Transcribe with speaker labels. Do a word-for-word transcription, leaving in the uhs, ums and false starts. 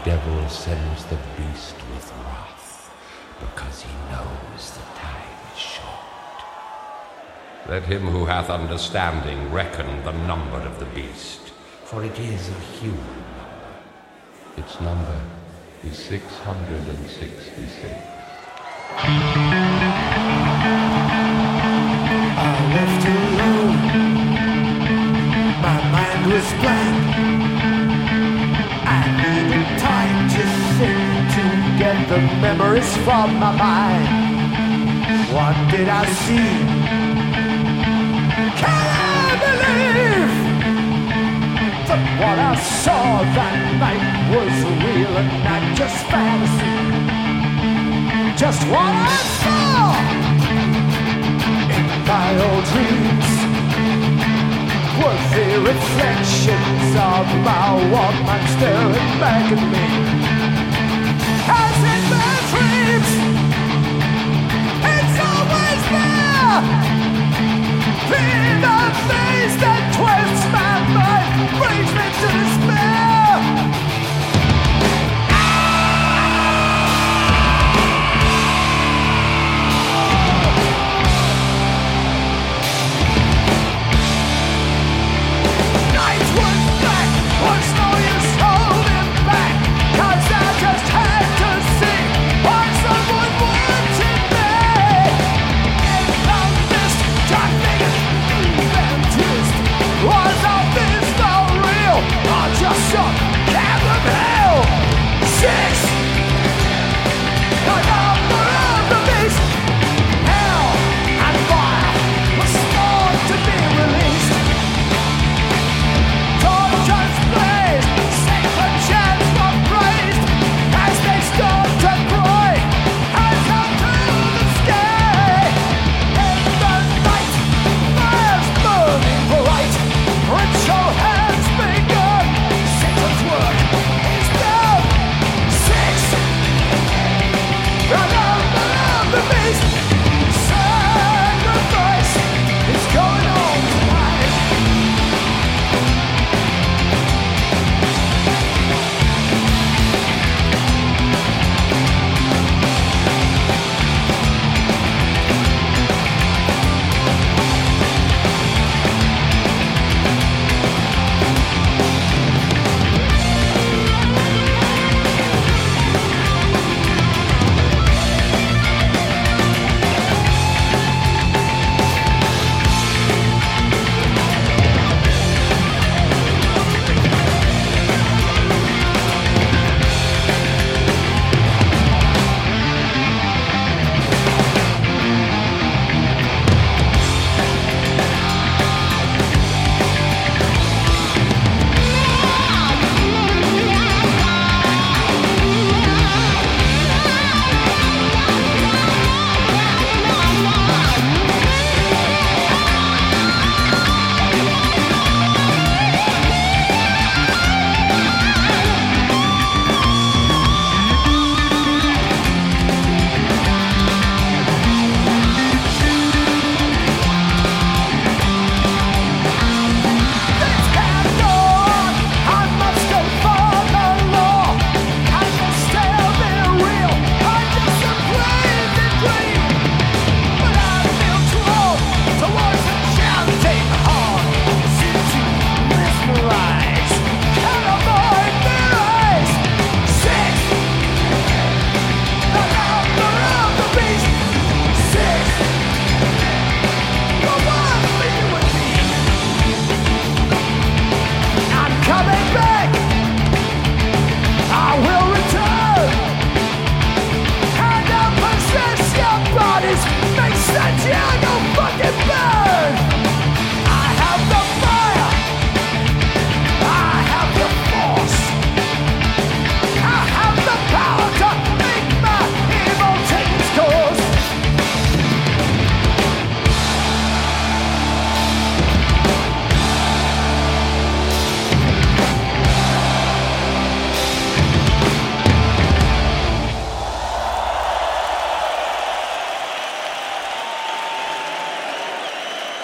Speaker 1: devil sends the beast with wrath, because he knows the time is short. Let him who hath understanding reckon the number of the beast, for it is a human number. Its number is six hundred sixty-six.
Speaker 2: I left alone. My mind was blank. I needed time to think, to get the memories from my mind. What did I see? Can I believe that what I saw that night was real and not just fantasy? Just what I saw in my old dreams was the reflections of my Walkman staring back at me. As in my dreams, it's always there.